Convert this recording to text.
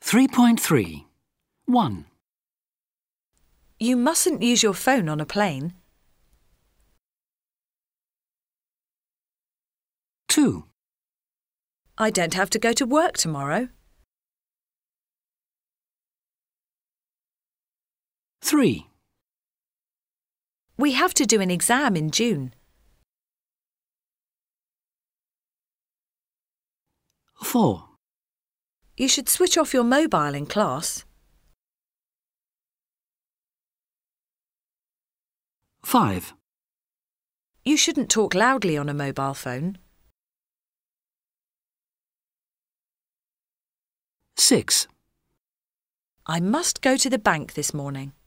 3.3. 1. You mustn't use your phone on a plane. 2. I don't have to go to work tomorrow. 3. We have to do an exam in June. 4. You should switch off your mobile in class. 5. You shouldn't talk loudly on a mobile phone. 6. I must go to the bank this morning.